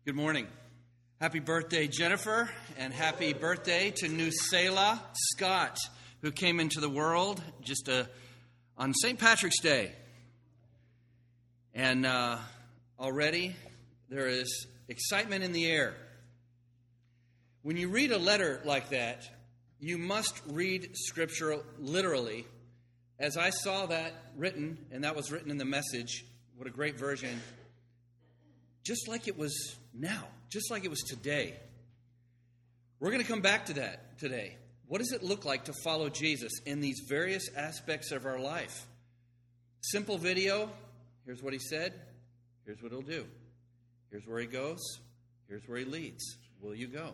Good morning. Happy birthday, Jennifer, and happy birthday to Nusela Scott, who came into the world just on St. Patrick's Day. And already there is excitement in the air. When you read a letter like that, you must read Scripture literally. As I saw that written, and that was written in the Message, what a great version, just like it was now, just like it was today. We're going to come back to that today. What does it look like to follow Jesus in these various aspects of our life? Simple video. Here's what he said. Here's what he'll do. Here's where he goes. Here's where he leads. Will you go?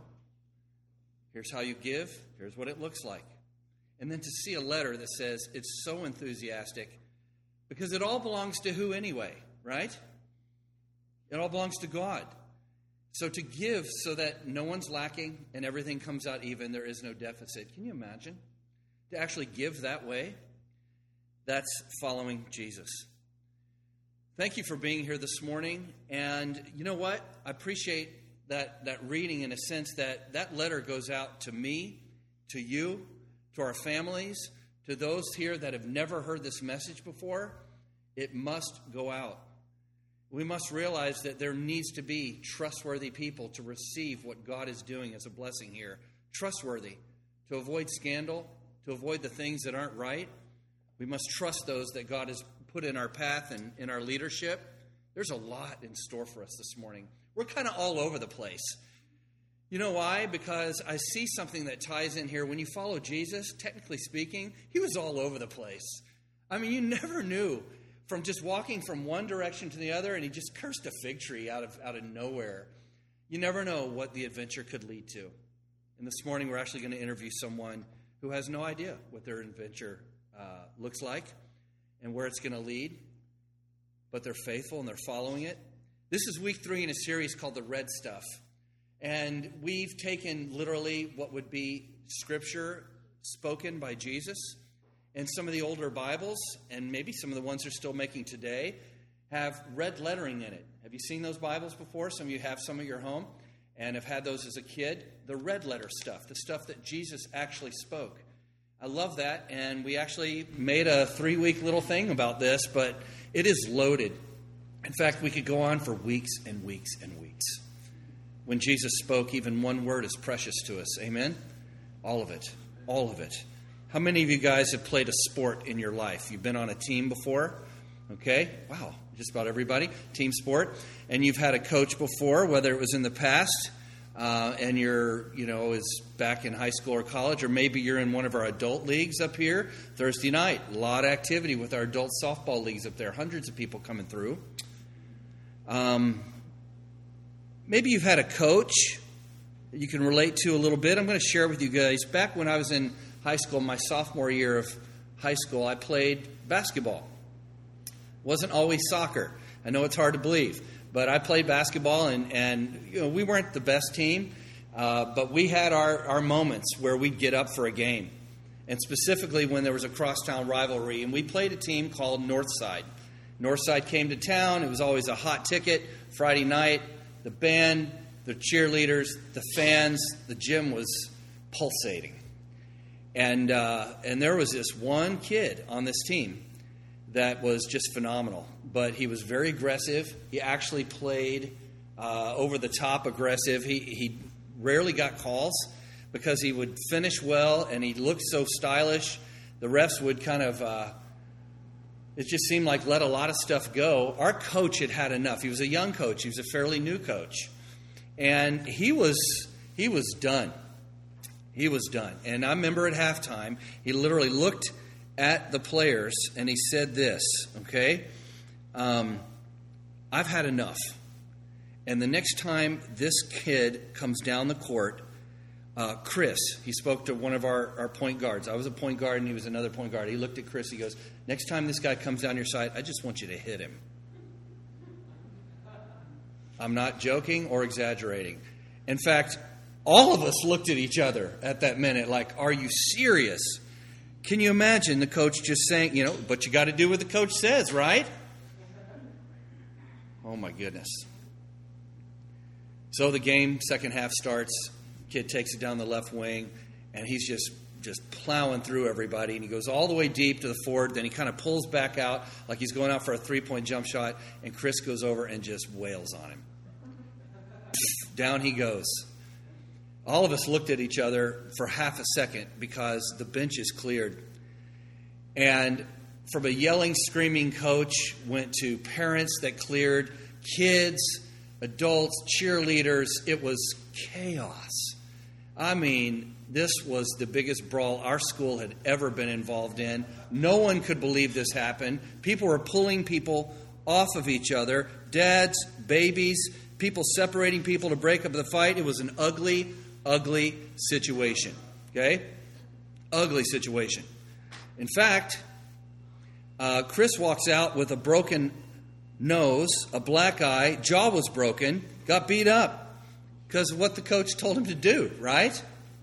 Here's how you give. Here's what it looks like. And then to see a letter that says it's so enthusiastic because it all belongs to who anyway, right? It all belongs to God. So to give so that no one's lacking and everything comes out even, there is no deficit. Can you imagine? To actually give that way, that's following Jesus. Thank you for being here this morning. And you know what? I appreciate that reading in a sense that letter goes out to me, to you, to our families, to those here that have never heard this message before. It must go out. We must realize that there needs to be trustworthy people to receive what God is doing as a blessing here. Trustworthy. To avoid scandal, to avoid the things that aren't right. We must trust those that God has put in our path and in our leadership. There's a lot in store for us this morning. We're kind of all over the place. You know why? Because I see something that ties in here. When you follow Jesus, technically speaking, he was all over the place. I mean, you never knew. From just walking from one direction to the other, and he just cursed a fig tree out of nowhere. You never know what the adventure could lead to. And this morning we're actually going to interview someone who has no idea what their adventure looks like and where it's going to lead. But they're faithful and they're following it. This is week 3 in a series called The Red Stuff. And we've taken literally what would be Scripture spoken by Jesus. And some of the older Bibles, and maybe some of the ones they're still making today, have red lettering in it. Have you seen those Bibles before? Some of you have some at your home and have had those as a kid. The red letter stuff, the stuff that Jesus actually spoke. I love that, and we actually made a 3-week little thing about this, but it is loaded. In fact, we could go on for weeks and weeks and weeks. When Jesus spoke, even one word is precious to us. Amen? All of it. All of it. How many of you guys have played a sport in your life? You've been on a team before? Okay. Wow. Just about everybody. Team sport. And you've had a coach before, whether it was in the past and is back in high school or college, or maybe you're in one of our adult leagues up here. Thursday night, a lot of activity with our adult softball leagues up there. Hundreds of people coming through. Maybe you've had a coach that you can relate to a little bit. I'm going to share with you guys. Back when I was in high school, my sophomore year of high school, I played basketball. Wasn't always soccer. I know it's hard to believe, but I played basketball, and we weren't the best team, but we had our moments where we'd get up for a game, and specifically when there was a crosstown rivalry, and we played a team called Northside. Northside came to town. It was always a hot ticket. Friday night, the band, the cheerleaders, the fans, the gym was pulsating. And there was this one kid on this team that was just phenomenal. But he was very aggressive. He actually played over-the-top aggressive. He rarely got calls because he would finish well and he looked so stylish. The refs would kind of, it just seemed like let a lot of stuff go. Our coach had enough. He was a young coach. He was a fairly new coach. And he was done. He was done. And I remember at halftime, he literally looked at the players and he said this, okay? I've had enough. And the next time this kid comes down the court, Chris, he spoke to one of our point guards. I was a point guard and he was another point guard. He looked at Chris, he goes, next time this guy comes down your side, I just want you to hit him. I'm not joking or exaggerating. In fact, all of us looked at each other at that minute like, are you serious? Can you imagine the coach just saying, but you got to do what the coach says, right? Oh, my goodness. So the game, second half starts. Kid takes it down the left wing, and he's just plowing through everybody. And he goes all the way deep to the forward. Then he kind of pulls back out like he's going out for a three-point jump shot. And Chris goes over and just wails on him. Down he goes. All of us looked at each other for half a second because the bench is cleared. And from a yelling, screaming coach went to parents that cleared, kids, adults, cheerleaders. It was chaos. I mean, this was the biggest brawl our school had ever been involved in. No one could believe this happened. People were pulling people off of each other. Dads, babies, people separating people to break up the fight. It was an ugly, ugly situation. Okay? Ugly situation. In fact, Chris walks out with a broken nose, a black eye, jaw was broken, got beat up because of what the coach told him to do, right?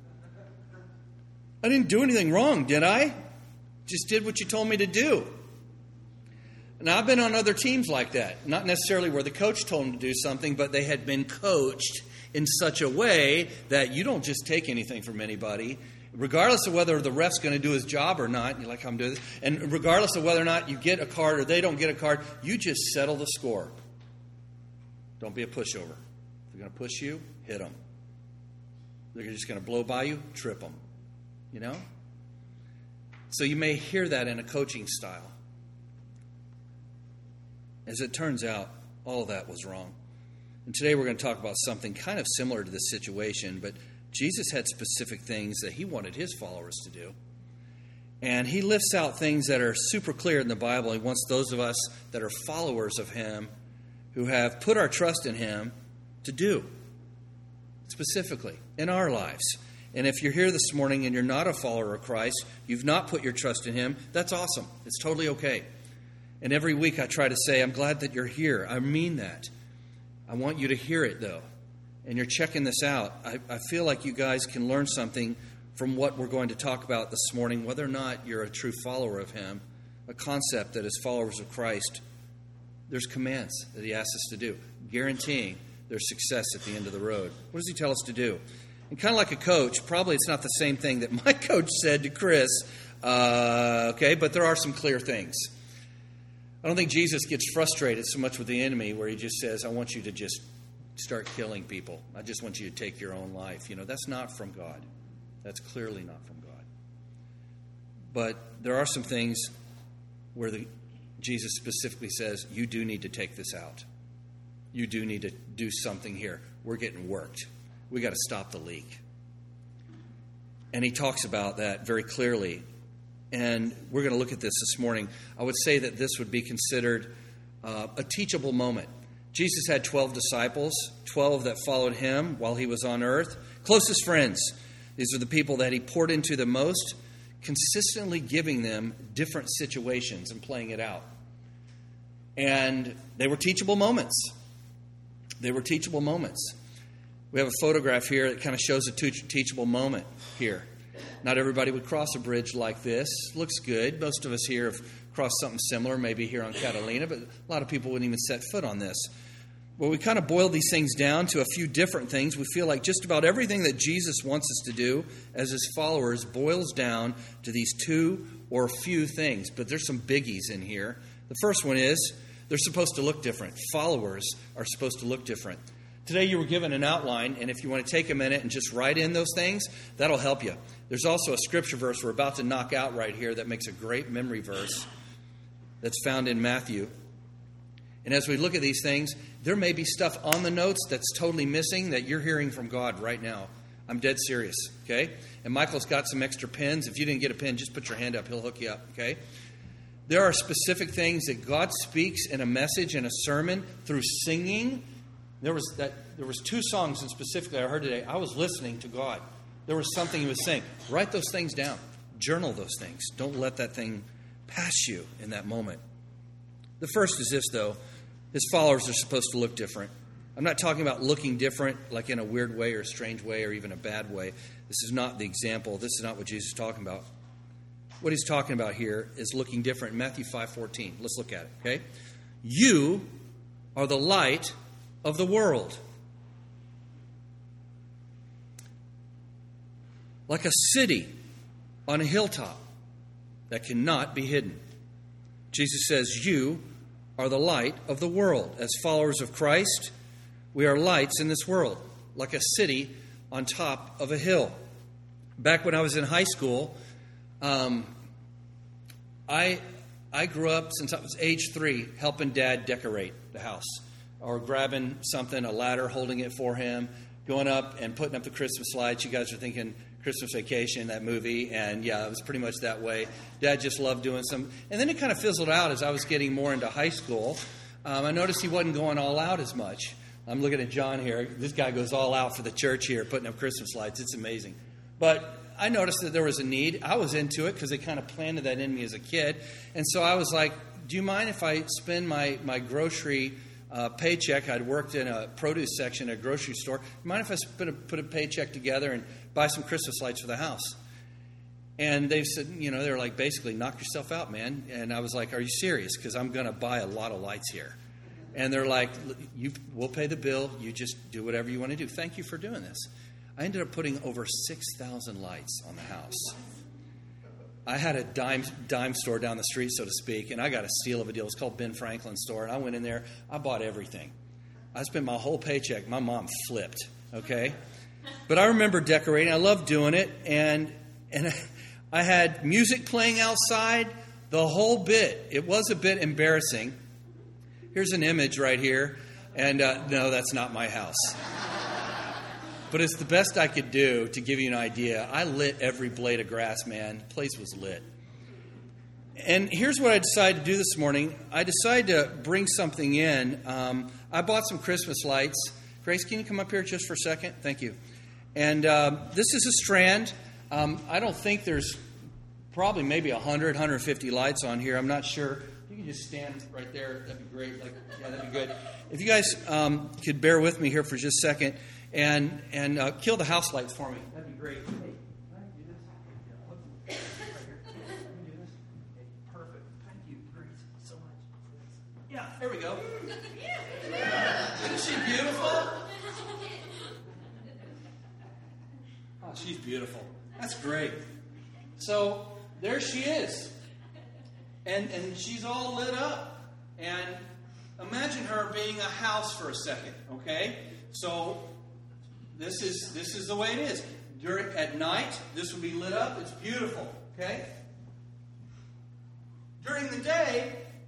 I didn't do anything wrong, did I? Just did what you told me to do. Now, I've been on other teams like that. Not necessarily where the coach told them to do something, but they had been coached in such a way that you don't just take anything from anybody, regardless of whether the ref's going to do his job or not. You're like, I'm doing this. And regardless of whether or not you get a card or they don't get a card, you just settle the score. Don't be a pushover. If they're going to push you, hit them. They're just going to blow by you, trip them. You know? So you may hear that in a coaching style. As it turns out, all of that was wrong. And today we're going to talk about something kind of similar to this situation, but Jesus had specific things that he wanted his followers to do. And he lifts out things that are super clear in the Bible. He wants those of us that are followers of him, who have put our trust in him, to do specifically in our lives. And if you're here this morning and you're not a follower of Christ, you've not put your trust in him, that's awesome. It's totally okay. And every week I try to say, I'm glad that you're here. I mean that. I want you to hear it, though. And you're checking this out. I feel like you guys can learn something from what we're going to talk about this morning, whether or not you're a true follower of him, a concept that as followers of Christ, there's commands that he asks us to do, guaranteeing there's success at the end of the road. What does he tell us to do? And kind of like a coach, probably it's not the same thing that my coach said to Chris, okay, but there are some clear things. I don't think Jesus gets frustrated so much with the enemy where he just says, I want you to just start killing people. I just want you to take your own life. You know, that's not from God. That's clearly not from God. But there are some things where Jesus specifically says, you do need to take this out. You do need to do something here. We're getting worked. We got to stop the leak. And he talks about that very clearly. And we're going to look at this morning. I would say that this would be considered a teachable moment. Jesus had 12 disciples, 12 that followed him while he was on earth. Closest friends. These are the people that he poured into the most, consistently giving them different situations and playing it out. And they were teachable moments. They were teachable moments. We have a photograph here that kind of shows a teachable moment here. Not everybody would cross a bridge like this. Looks good. Most of us here have crossed something similar, maybe here on Catalina, but a lot of people wouldn't even set foot on this. Well, we kind of boil these things down to a few different things. We feel like just about everything that Jesus wants us to do as his followers boils down to these two or few things. But there's some biggies in here. The first one is they're supposed to look different. Followers are supposed to look different. Today you were given an outline, and if you want to take a minute and just write in those things, that'll help you. There's also a scripture verse we're about to knock out right here that makes a great memory verse that's found in Matthew. And as we look at these things, there may be stuff on the notes that's totally missing that you're hearing from God right now. I'm dead serious, okay? And Michael's got some extra pens. If you didn't get a pen, just put your hand up. He'll hook you up, okay? There are specific things that God speaks in a message, in a sermon, through singing. There was two songs, and specifically I heard today. I was listening to God. There was something he was saying. Write those things down. Journal those things. Don't let that thing pass you in that moment. The first is this, though. His followers are supposed to look different. I'm not talking about looking different like in a weird way or a strange way or even a bad way. This is not the example. This is not what Jesus is talking about. What he's talking about here is looking different. Matthew 5:14. Let's look at it, okay? You are the light of the world. like a city on a hilltop that cannot be hidden. Jesus says, you are the light of the world. As followers of Christ, we are lights in this world, like a city on top of a hill. Back when I was in high school, I grew up since I was age 3 helping Dad decorate the house, or grabbing something, a ladder, holding it for him, going up and putting up the Christmas lights. You guys are thinking Christmas Vacation, that movie, and yeah, it was pretty much that way. Dad just loved doing some. And then it kind of fizzled out as I was getting more into high school. I noticed he wasn't going all out as much. I'm looking at John here. This guy goes all out for the church here, putting up Christmas lights. It's amazing. But I noticed that there was a need. I was into it because they kind of planted that in me as a kid. And so I was like, do you mind if I spend my grocery paycheck? I'd worked in a produce section at a grocery store. Do you mind if I put a paycheck together and buy some Christmas lights for the house? And they said, they were like, basically, knock yourself out, man. And I was like, are you serious? Because I'm going to buy a lot of lights here. And they're like, we'll pay the bill. You just do whatever you want to do. Thank you for doing this. I ended up putting over 6,000 lights on the house. I had a dime store down the street, so to speak, and I got a steal of a deal. It's called Ben Franklin's store, and I went in there. I bought everything. I spent my whole paycheck. My mom flipped, okay? But I remember decorating. I loved doing it, and I had music playing outside, the whole bit. It was a bit embarrassing. Here's an image right here, and no, that's not my house. But it's the best I could do to give you an idea. I lit every blade of grass, man. The place was lit. And here's what I decided to do this morning. I decided to bring something in. I bought some Christmas lights. Grace, can you come up here just for a second? Thank you. And this is a strand. I don't think there's probably maybe 100, 150 lights on here. I'm not sure. You can just stand right there. That'd be great. That'd be good. If you guys could bear with me here for just a second. And kill the house lights for me. That'd be great. Hey, can I do this? Yeah, right here. Can you do this? Okay, perfect. Thank you, Grace, so much. Yeah, there we go. Isn't she beautiful? Oh, she's beautiful. That's great. So there she is, and she's all lit up. And imagine her being a house for a second. Okay, so. This is the way it is. At night, this will be lit up. It's beautiful. Okay? During the day,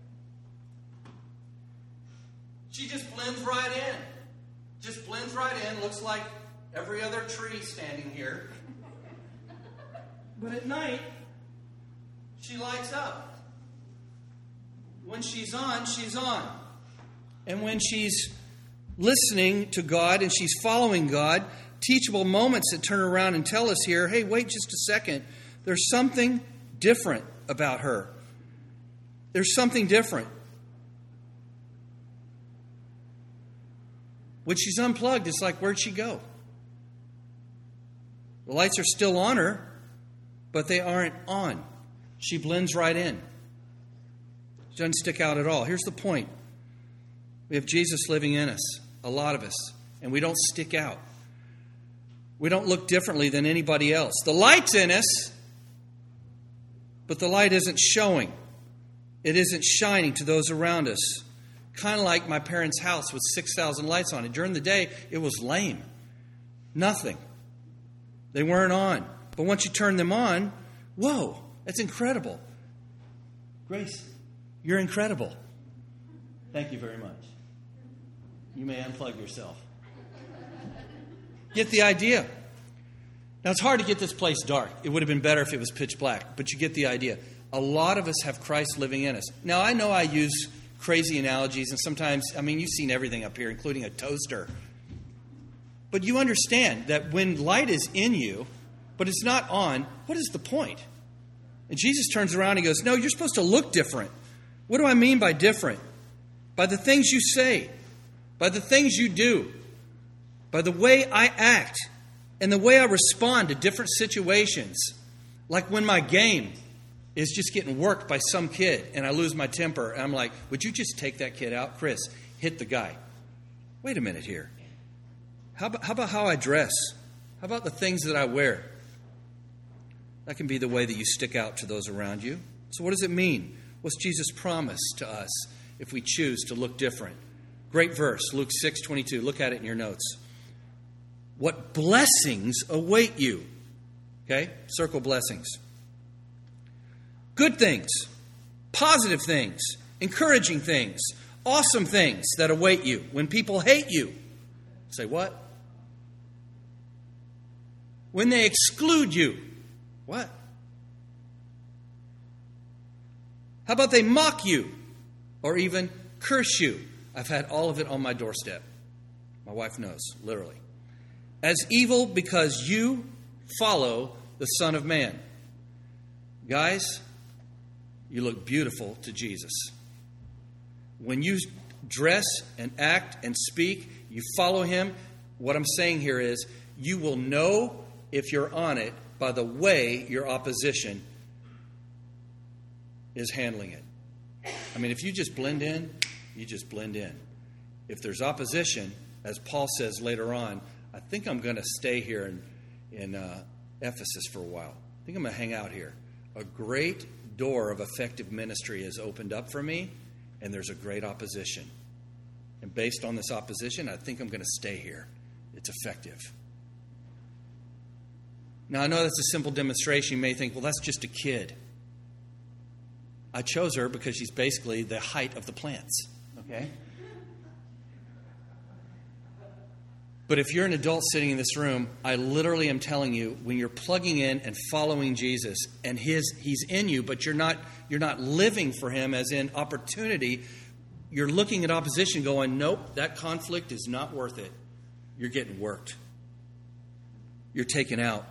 she just blends right in. Just blends right in. Looks like every other tree standing here. But at night, she lights up. When she's on, she's on. And when she's listening to God and she's following God, teachable moments that turn around and tell us here, hey, wait just a second. There's something different about her. There's something different. When she's unplugged, it's like, where'd she go? The lights are still on her, but they aren't on. She blends right in. She doesn't stick out at all. Here's the point. We have Jesus living in us, a lot of us, and we don't stick out. We don't look differently than anybody else. The light's in us, but the light isn't showing. It isn't shining to those around us. Kind of like my parents' house with 6,000 lights on it. During the day, it was lame. Nothing. They weren't on. But once you turn them on, whoa, that's incredible. Grace, you're incredible. Thank you very much. You may unplug yourself. Get the idea. Now, it's hard to get this place dark. It would have been better if it was pitch black, but you get the idea. A lot of us have Christ living in us. Now, I know I use crazy analogies, and sometimes, you've seen everything up here, including a toaster. But you understand that when light is in you, but it's not on, what is the point? And Jesus turns around and he goes, no, you're supposed to look different. What do I mean by different? By the things you say, by the things you do, by the way I act, and the way I respond to different situations. Like when my game is just getting worked by some kid and I lose my temper, and I'm like, would you just take that kid out? Chris, hit the guy. Wait a minute here. How about how I dress? How about the things that I wear? That can be the way that you stick out to those around you. So what does it mean? What's Jesus' promise to us if we choose to look different? Great verse, Luke 6:22. Look at it in your notes. What blessings await you? Okay, circle blessings. Good things, positive things, encouraging things, awesome things that await you when people hate you. Say what? When they exclude you. What? How about they mock you or even curse you? I've had all of it on my doorstep. My wife knows, literally. As evil because you follow the Son of Man. Guys, you look beautiful to Jesus. When you dress and act and speak, you follow him. What I'm saying here is you will know if you're on it by the way your opposition is handling it. I mean, if you just blend in, you just blend in. If there's opposition, as Paul says later on, I think I'm going to stay here in Ephesus for a while. I think I'm going to hang out here. A great door of effective ministry has opened up for me, and there's a great opposition. And based on this opposition, I think I'm going to stay here. It's effective. Now, I know that's a simple demonstration. You may think, well, that's just a kid. I chose her because she's basically the height of the plants. Okay? But if you're an adult sitting in this room, I literally am telling you, when you're plugging in and following Jesus, and he's in you, but you're not living for him as in opportunity, you're looking at opposition going, nope, that conflict is not worth it. You're getting worked. You're taken out.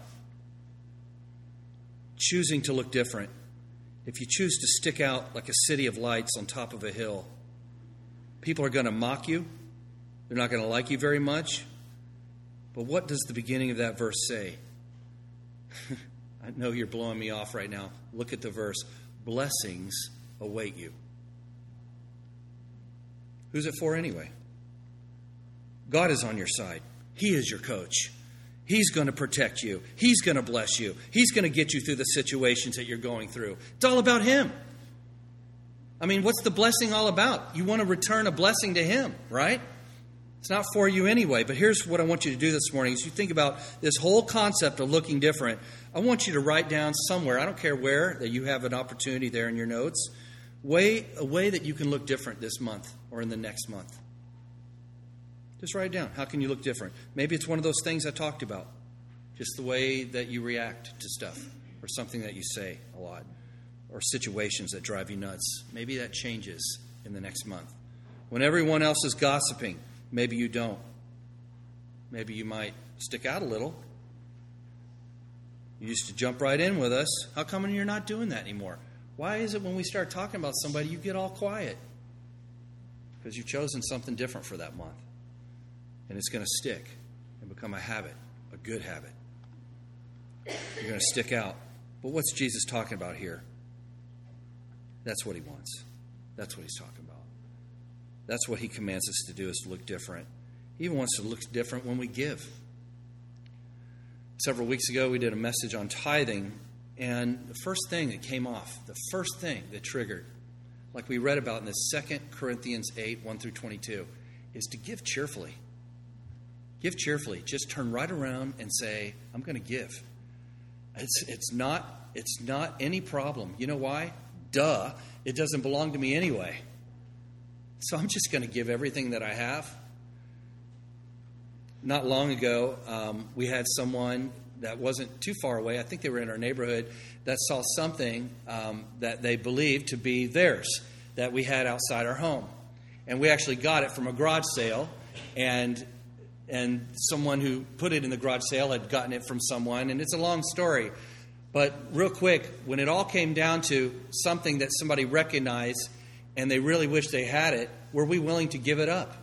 Choosing to look different. If you choose to stick out like a city of lights on top of a hill, people are going to mock you. They're not going to like you very much. But what does the beginning of that verse say? I know you're blowing me off right now. Look at the verse. Blessings await you. Who's it for anyway? God is on your side. He is your coach. He's going to protect you. He's going to bless you. He's going to get you through the situations that you're going through. It's all about him. I mean, what's the blessing all about? You want to return a blessing to him, right? It's not for you anyway, but here's what I want you to do this morning. As you think about this whole concept of looking different, I want you to write down somewhere, I don't care where, that you have an opportunity there in your notes, a way that you can look different this month or in the next month. Just write it down. How can you look different? Maybe it's one of those things I talked about, just the way that you react to stuff or something that you say a lot or situations that drive you nuts. Maybe that changes in the next month. When everyone else is gossiping, maybe you don't. Maybe you might stick out a little. You used to jump right in with us. How come you're not doing that anymore? Why is it when we start talking about somebody, you get all quiet? Because you've chosen something different for that month. And it's going to stick and become a habit, a good habit. You're going to stick out. But what's Jesus talking about here? That's what he wants. That's what he's talking about. That's what he commands us to do, is to look different. He even wants to look different when we give. Several weeks ago, we did a message on tithing, and the first thing that came off, the first thing that triggered, like we read about in the 2 Corinthians 8, 1 through 22, is to give cheerfully. Give cheerfully. Just turn right around and say, I'm going to give. It's not any problem. You know why? Duh. It doesn't belong to me anyway. So I'm just going to give everything that I have. Not long ago, we had someone that wasn't too far away. I think they were in our neighborhood that saw something that they believed to be theirs that we had outside our home. And we actually got it from a garage sale, and someone who put it in the garage sale had gotten it from someone, and it's a long story. But real quick, when it all came down to something that somebody recognized and they really wish they had it, were we willing to give it up?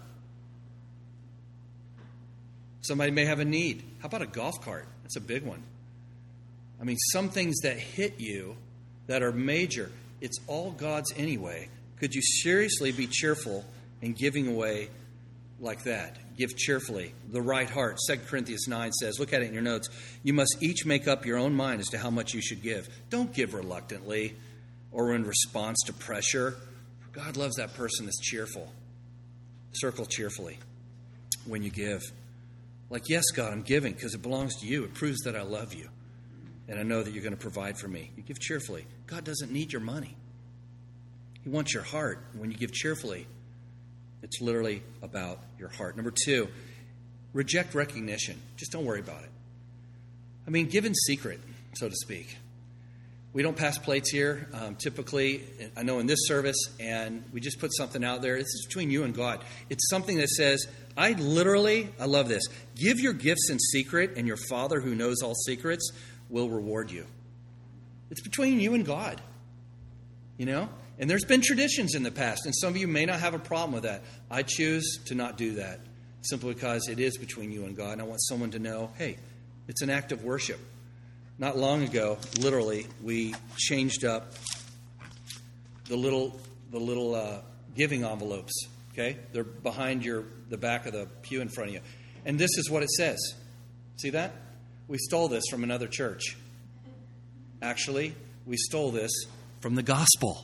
Somebody may have a need. How about a golf cart? That's a big one. I mean, some things that hit you that are major, it's all God's anyway. Could you seriously be cheerful in giving away like that. Give cheerfully, the right heart. 2 Corinthians 9 says, look at it in your notes, you must each make up your own mind as to how much you should give. Don't give reluctantly or in response to pressure. God loves that person that's cheerful. Circle cheerfully when you give. Like, yes, God, I'm giving because it belongs to you. It proves that I love you. And I know that you're going to provide for me. You give cheerfully. God doesn't need your money. He wants your heart. When you give cheerfully, it's literally about your heart. Number 2, reject recognition. Just don't worry about it. I mean, give in secret, so to speak. We don't pass plates here, typically, I know in this service, and we just put something out there. This is between you and God. It's something that says, I love this. Give your gifts in secret, and your Father who knows all secrets will reward you. It's between you and God, you know? And there's been traditions in the past, and some of you may not have a problem with that. I choose to not do that, simply because it is between you and God, and I want someone to know, hey, it's an act of worship. Not long ago, literally, we changed up the little giving envelopes. Okay, they're behind the back of the pew in front of you, and this is what it says. See that? We stole this from another church. Actually, we stole this from the gospel.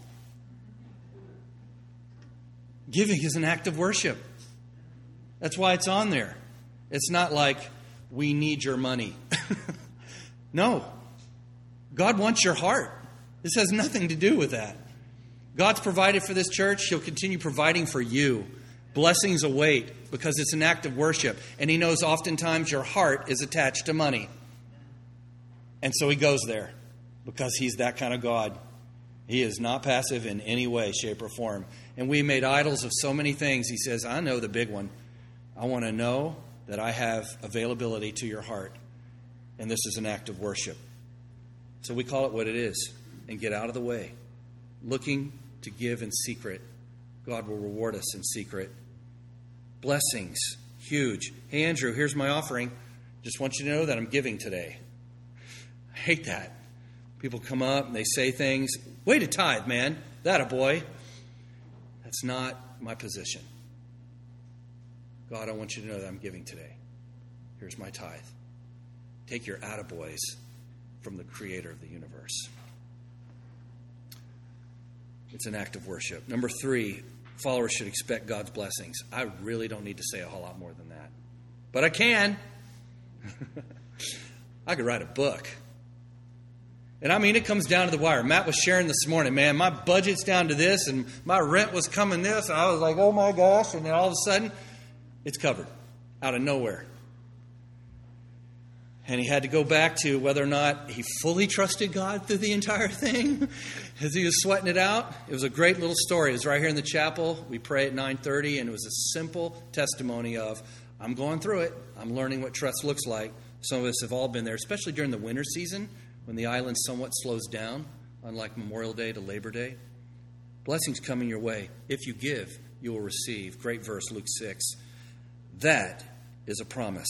Giving is an act of worship. That's why it's on there. It's not like we need your money. No. God wants your heart. This has nothing to do with that. God's provided for this church. He'll continue providing for you. Blessings await because it's an act of worship. And He knows oftentimes your heart is attached to money. And so He goes there because He's that kind of God. He is not passive in any way, shape, or form. And we made idols of so many things. He says, I know the big one. I want to know that I have availability to your heart. And this is an act of worship. So we call it what it is and get out of the way. Looking to give in secret. God will reward us in secret. Blessings, huge. Hey, Andrew, here's my offering. Just want you to know that I'm giving today. I hate that. People come up and they say things. Way to tithe, man. That a boy. That's not my position. God, I want you to know that I'm giving today. Here's my tithe. Take your attaboys from the creator of the universe. It's an act of worship. Number 3, followers should expect God's blessings. I really don't need to say a whole lot more than that. But I can. I could write a book. And I mean, it comes down to the wire. Matt was sharing this morning, man, my budget's down to this, and my rent was coming this, and I was like, oh my gosh, and then all of a sudden, it's covered out of nowhere. And he had to go back to whether or not he fully trusted God through the entire thing as he was sweating it out. It was a great little story. It was right here in the chapel. We pray at 9:30, and it was a simple testimony of, I'm going through it. I'm learning what trust looks like. Some of us have all been there, especially during the winter season when the island somewhat slows down, unlike Memorial Day to Labor Day. Blessings coming your way. If you give, you will receive. Great verse, Luke 6. That is a promise.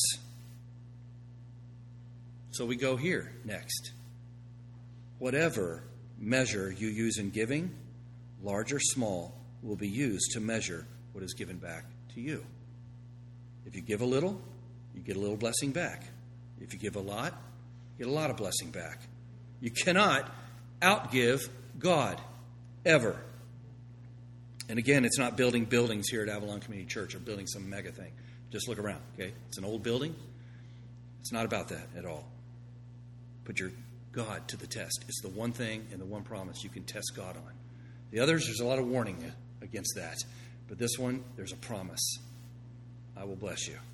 So we go here next. Whatever measure you use in giving, large or small, will be used to measure what is given back to you. If you give a little, you get a little blessing back. If you give a lot, you get a lot of blessing back. You cannot outgive God, ever. And again, it's not building buildings here at Avalon Community Church or building some mega thing. Just look around, okay? It's an old building. It's not about that at all. Put your God to the test. It's the one thing and the one promise you can test God on. The others, there's a lot of warning against that. But this one, there's a promise. I will bless you.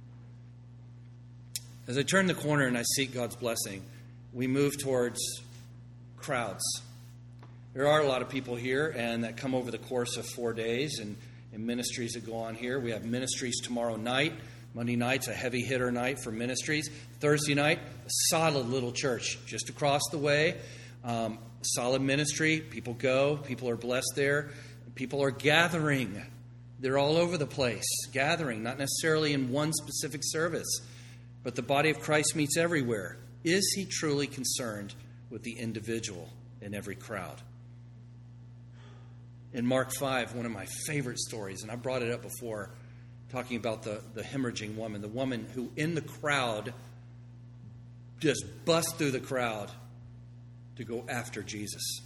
As I turn the corner and I seek God's blessing, we move towards crowds. There are a lot of people here and that come over the course of 4 days and ministries that go on here. We have ministries tomorrow night. Monday night's a heavy hitter night for ministries. Thursday night, a solid little church just across the way. Solid ministry. People go. People are blessed there. People are gathering. They're all over the place, gathering, not necessarily in one specific service, but the body of Christ meets everywhere. Is He truly concerned with the individual in every crowd? In Mark 5, one of my favorite stories, and I brought it up before, talking about the hemorrhaging woman, the woman who in the crowd just bust through the crowd to go after Jesus.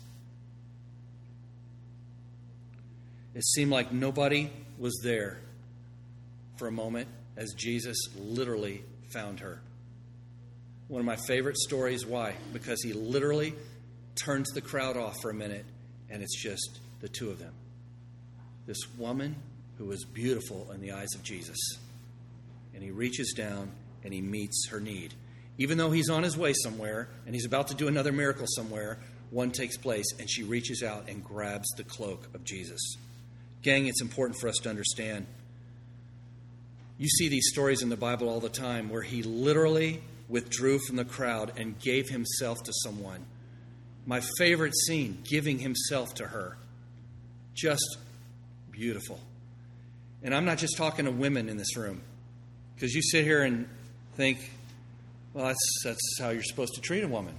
It seemed like nobody was there for a moment as Jesus literally found her. One of my favorite stories. Why? Because he literally turns the crowd off for a minute, and it's just the two of them. This woman who was beautiful in the eyes of Jesus. And he reaches down and he meets her need. Even though he's on his way somewhere and he's about to do another miracle somewhere, one takes place and she reaches out and grabs the cloak of Jesus. Gang, it's important for us to understand. You see these stories in the Bible all the time where he literally withdrew from the crowd and gave himself to someone. My favorite scene, giving himself to her. Just beautiful. And I'm not just talking to women in this room, because you sit here and think, well, that's how you're supposed to treat a woman.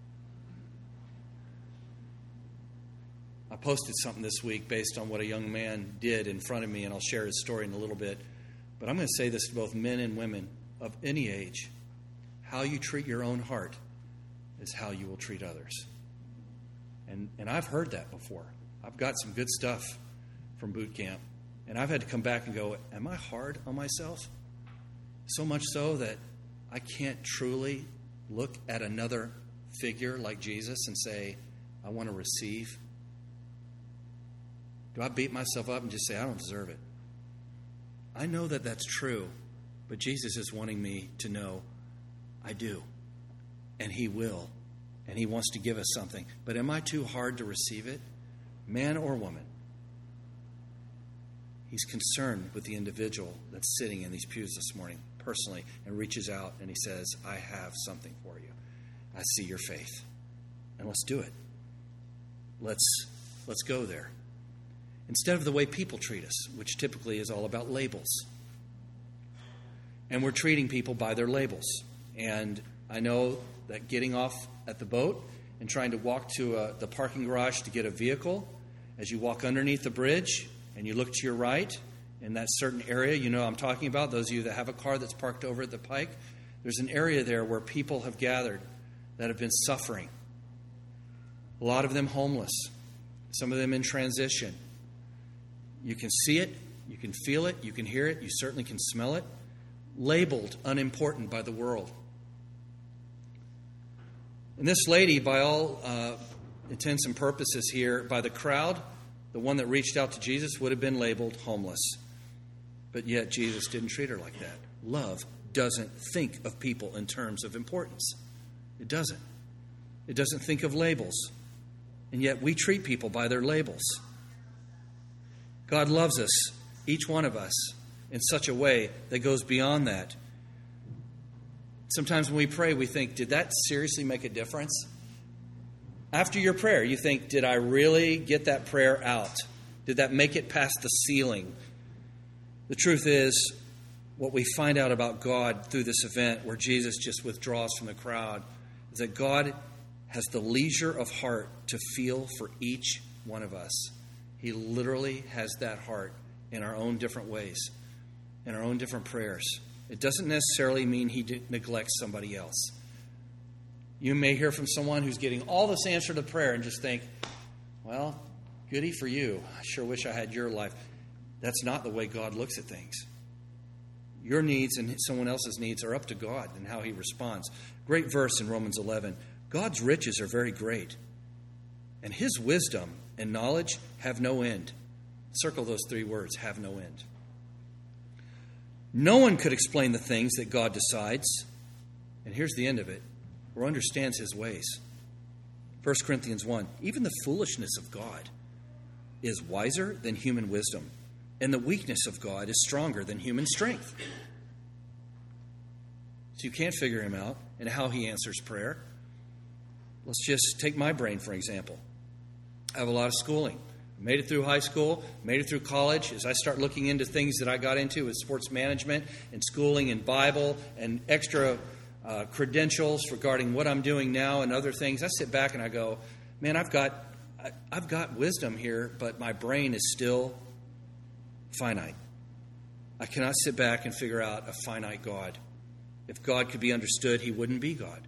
I posted something this week based on what a young man did in front of me, and I'll share his story in a little bit. But I'm going to say this to both men and women of any age. How you treat your own heart is how you will treat others. And I've heard that before. I've got some good stuff from boot camp. And I've had to come back and go, am I hard on myself? So much so that I can't truly look at another figure like Jesus and say, I want to receive. Do I beat myself up and just say, I don't deserve it? I know that that's true, but Jesus is wanting me to know I do. And he will. And he wants to give us something. But am I too hard to receive it? Man or woman? He's concerned with the individual that's sitting in these pews this morning personally and reaches out and he says, I have something for you. I see your faith. And let's do it. Let's go there. Instead of the way people treat us, which typically is all about labels. And we're treating people by their labels. And I know that getting off at the boat and trying to walk to the parking garage to get a vehicle, as you walk underneath the bridge and you look to your right in that certain area, you know I'm talking about, those of you that have a car that's parked over at the pike, there's an area there where people have gathered that have been suffering. A lot of them homeless, some of them in transition. You can see it, you can feel it, you can hear it, you certainly can smell it. Labeled unimportant by the world. And this lady, by all intents and purposes here, by the crowd, the one that reached out to Jesus would have been labeled homeless. But yet Jesus didn't treat her like that. Love doesn't think of people in terms of importance. It doesn't. It doesn't think of labels. And yet we treat people by their labels. God loves us, each one of us, in such a way that goes beyond that. Sometimes when we pray, we think, did that seriously make a difference? After your prayer, you think, did I really get that prayer out? Did that make it past the ceiling? The truth is, what we find out about God through this event where Jesus just withdraws from the crowd is that God has the leisure of heart to feel for each one of us. He literally has that heart in our own different ways, in our own different prayers. It doesn't necessarily mean he neglects somebody else. You may hear from someone who's getting all this answer to prayer and just think, well, goody for you. I sure wish I had your life. That's not the way God looks at things. Your needs and someone else's needs are up to God and how he responds. Great verse in Romans 11. God's riches are very great, and his wisdom and knowledge have no end. Circle those three words, have no end. No one could explain the things that God decides, and here's the end of it, or understands his ways. 1 Corinthians 1, even the foolishness of God is wiser than human wisdom, and the weakness of God is stronger than human strength. So you can't figure him out and how he answers prayer. Let's just take my brain, for example. I have a lot of schooling. Made it through high school, made it through college. As I start looking into things that I got into with sports management and schooling and Bible and extra credentials regarding what I'm doing now and other things, I sit back and I go, man, I've got wisdom here, but my brain is still finite. I cannot sit back and figure out a finite God. If God could be understood, he wouldn't be God.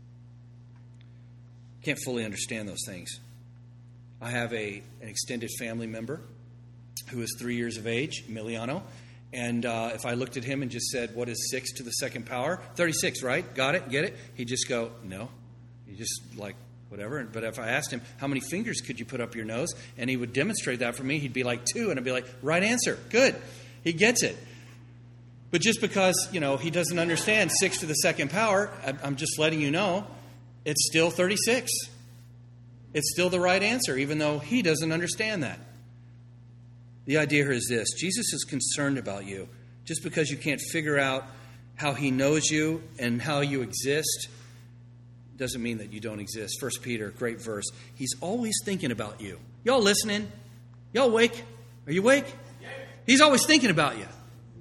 Can't fully understand those things. I have an extended family member who is 3 years of age, Emiliano. And if I looked at him and just said, what is 6 to the second power? 36, right? Got it? Get it? He'd just go, no. He just like, whatever. But if I asked him, how many fingers could you put up your nose? And he would demonstrate that for me. He'd be like, 2. And I'd be like, right answer. Good. He gets it. But just because, he doesn't understand 6 to the second power, I'm just letting you know, it's still 36. It's still the right answer, even though he doesn't understand that. The idea here is this. Jesus is concerned about you. Just because you can't figure out how he knows you and how you exist doesn't mean that you don't exist. 1 Peter, great verse. He's always thinking about you. Y'all listening? Y'all awake? Are you awake? He's always thinking about you.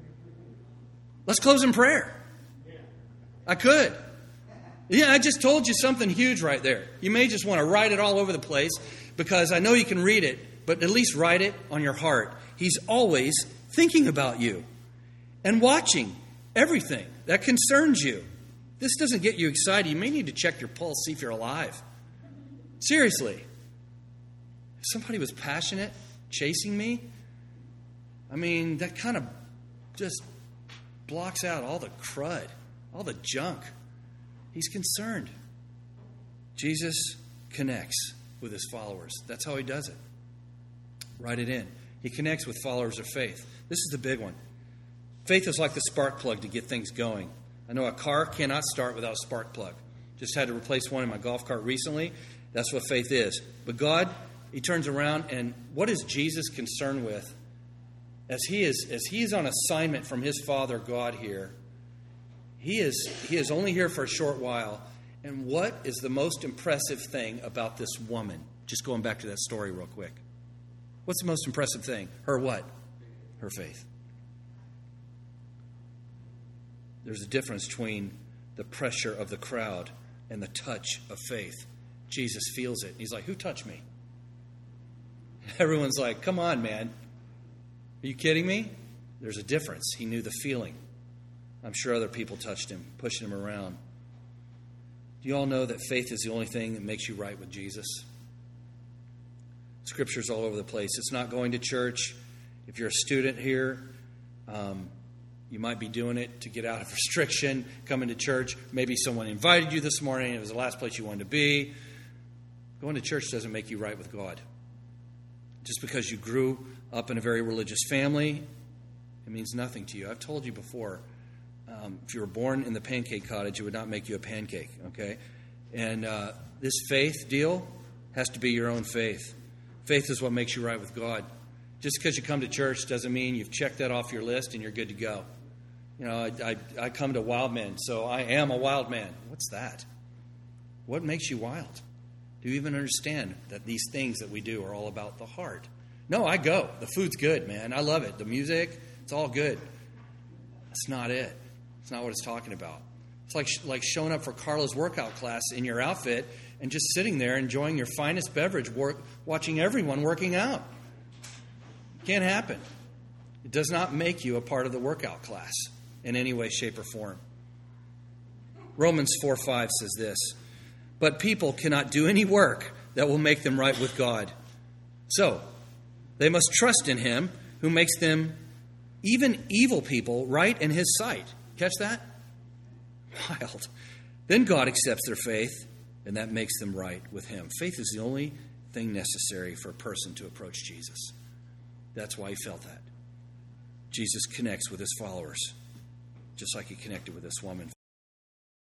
Let's close in prayer. I could. Yeah, I just told you something huge right there. You may just want to write it all over the place because I know you can read it, but at least write it on your heart. He's always thinking about you and watching everything that concerns you. This doesn't get you excited. You may need to check your pulse, see if you're alive. Seriously. If somebody was passionate, chasing me, that kind of just blocks out all the crud, all the junk. He's concerned. Jesus connects with his followers. That's how he does it. Write it in. He connects with followers of faith. This is the big one. Faith is like the spark plug to get things going. I know a car cannot start without a spark plug. Just had to replace one in my golf cart recently. That's what faith is. But God, he turns around, and what is Jesus concerned with? As he is on assignment from his Father God here, he is only here for a short while. And what is the most impressive thing about this woman? Just going back to that story real quick. What's the most impressive thing? Her what? Her faith. There's a difference between the pressure of the crowd and the touch of faith. Jesus feels it. He's like, who touched me? Everyone's like, come on, man. Are you kidding me? There's a difference. He knew the feeling. I'm sure other people touched him, pushing him around. Do you all know that faith is the only thing that makes you right with Jesus? Scripture's all over the place. It's not going to church. If you're a student here, you might be doing it to get out of restriction, coming to church. Maybe someone invited you this morning. It was the last place you wanted to be. Going to church doesn't make you right with God. Just because you grew up in a very religious family, it means nothing to you. I've told you before, if you were born in the pancake cottage, it would not make you a pancake, okay? And this faith deal has to be your own faith. Faith is what makes you right with God. Just because you come to church doesn't mean you've checked that off your list and you're good to go. I come to Wild Men, so I am a wild man. What's that? What makes you wild? Do you even understand that these things that we do are all about the heart? No, I go. The food's good, man. I love it. The music, it's all good. That's not it. It's not what it's talking about. It's like showing up for Carla's workout class in your outfit and just sitting there enjoying your finest beverage, watching everyone working out. Can't happen. It does not make you a part of the workout class in any way, shape, or form. Romans 4:5 says this, but people cannot do any work that will make them right with God. So, they must trust in him who makes them, even evil people, right in his sight. Catch that? Wild. Then God accepts their faith, and that makes them right with him. Faith is the only thing necessary for a person to approach Jesus. That's why he felt that. Jesus connects with his followers, just like he connected with this woman.